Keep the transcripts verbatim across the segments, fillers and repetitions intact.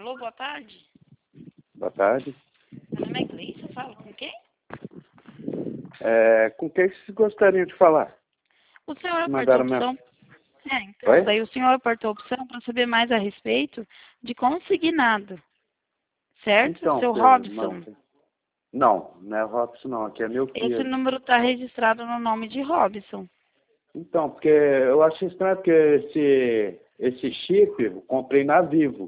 Alô, boa tarde. Boa tarde. Meu nome é Gleice, eu falo com quem? É, com quem vocês gostariam de falar? O senhor apertou a Mandaram opção... minha... É, então, Oi? daí o senhor apertou a opção para saber mais a respeito de consignado, certo? Então, Seu Pedro, Robson. mas... Não, não é Robson não, aqui é meu Esse filho. número está registrado no nome de Robson. Então, porque eu acho estranho porque esse, esse chip eu comprei na Vivo.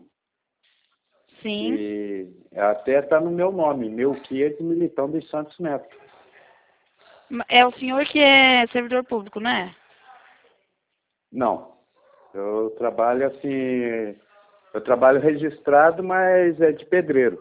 Sim. E até está no meu nome, Melquiades Militão dos Santos Neto. É o senhor que é servidor público, não é? Não, eu trabalho assim, eu trabalho registrado, mas é de pedreiro.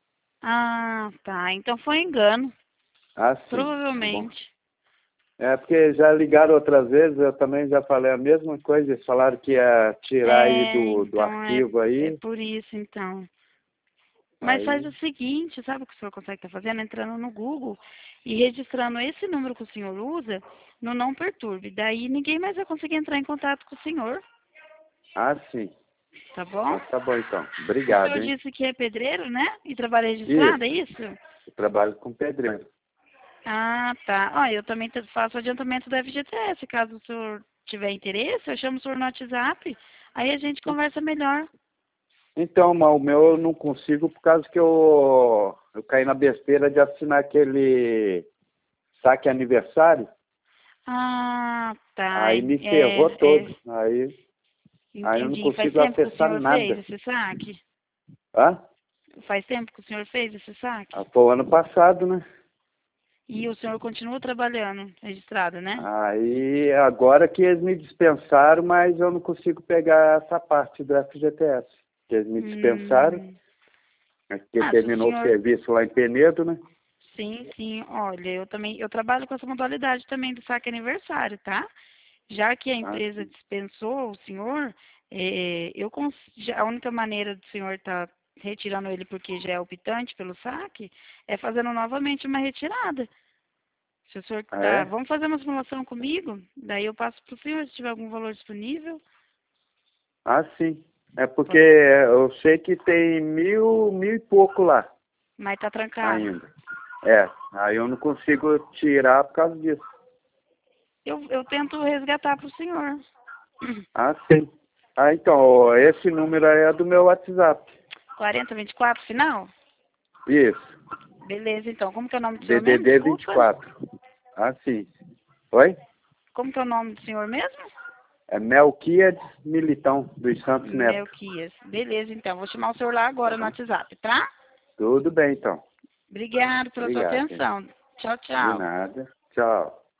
Ah, tá. Então foi engano. Ah, sim, tá bom. Provavelmente. É porque já ligaram outras vezes, eu também já falei a mesma coisa, eles falaram que ia tirar aí É, do, do então é, arquivo é aí, por isso, então. Mas faz aí, o seguinte, sabe o que o senhor consegue estar fazendo? Entrando no Google e registrando esse número que o senhor usa no Não Perturbe. Daí ninguém mais vai conseguir entrar em contato com o senhor, ah, sim, tá bom? ah, tá bom então, O obrigado, senhor hein. disse que é pedreiro, né? E trabalha registrado, é Isso, isso? eu trabalho com pedreiro. Ah, tá. Ó, eu também te- faço adiantamento da F G T S. Caso o senhor tiver interesse, eu chamo o senhor no WhatsApp. Aí a gente conversa melhor. Então, mas o meu eu não consigo por causa que eu, eu caí na besteira de assinar aquele saque aniversário, Ah, tá. aí me ferrou É, é, todo, aí, aí eu não entendi. Faz consigo tempo que o acessar senhor fez nada. esse saque? Hã? Faz tempo que o senhor fez esse Ah, saque? foi o ano passado, né? E o senhor continua trabalhando registrado, né? Aí, agora que eles me dispensaram, mas eu não consigo pegar essa parte do F G T S. Que eles me dispensaram, Hum. né, porque Ah, se o terminou o senhor... serviço lá em Penedo, né? Sim, sim. Olha, eu também... Eu trabalho com essa modalidade também do saque aniversário, tá? Já que a Ah, empresa sim. dispensou o senhor, eh, eu cons... já- a única maneira do senhor estar retirando ele porque já é optante pelo saque é fazendo novamente uma retirada. Se o senhor Ah, tá, é? vamos fazer uma simulação comigo? Daí eu passo para o senhor se tiver algum valor disponível. Ah, sim. É porque Pode- eu sei que tem mil, mil e pouco lá Mas tá trancado. ainda. É, aí eu não consigo tirar por causa disso. Eu, eu tento resgatar para o senhor. Ah, sim. Ah, então, esse número aí é do meu WhatsApp. quarenta, vinte e quatro, final? Isso, Beleza, então. Como que é o nome do senhor mesmo? D D D Desculpa. quatro. Ah, sim. Oi? Como que é o nome do senhor mesmo? É Melquiades Militão dos Santos Neto. Melquias. Beleza, então. Vou chamar o senhor lá agora no Tá? WhatsApp, tá? Tudo bem, então. Obrigado pela sua Obrigado, hein? atenção. Tchau, De tchau. nada. Tchau.